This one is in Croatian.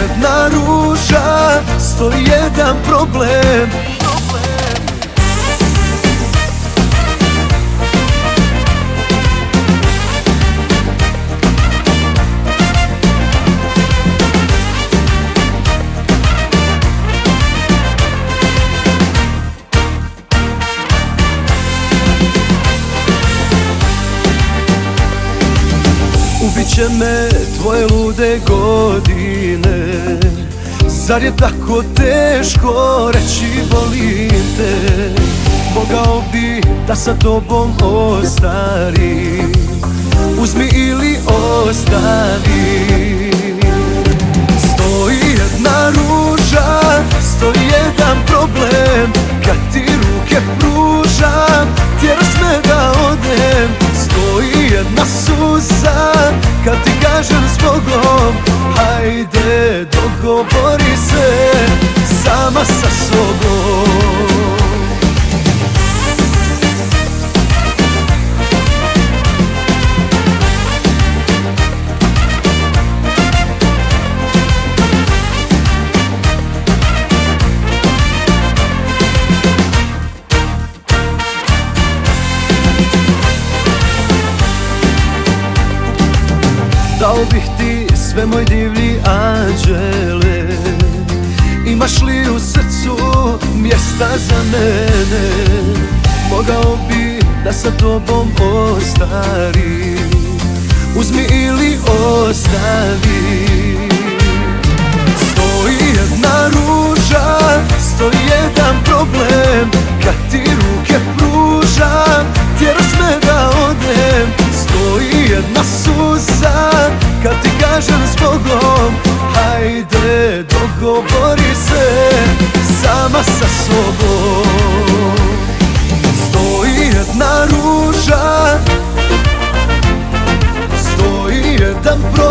jedna ruža, stoji jedan problem. Ubit će me tvoje lude godine. Zar je tako teško reći volim te? Mogao bi da sa tobom ostarim. Uzmi ili ostavi. Stoji jedna ruža, stoji jedan problem. Kad ti ruke pružam, tjeraš me da odem. Stoji jedna suza, kad ti kažem zbogom, hajde dogovori se sama sa sobom. Dao bih ti sve, moj divlji anđele. Imaš li u srcu mjesta za mene? Mogao bi da sa tobom ostarim. Uzmi ili ostavi. Stoji jedna ruža, stoji jedan problem. Kad ti ruke pružam, tjeraš me da odem. Stoji jedna suza, kad ti kažem zbogom, hajde dogovori se sama sa sobom. Stoji jedna ruža, stoji jedan problem.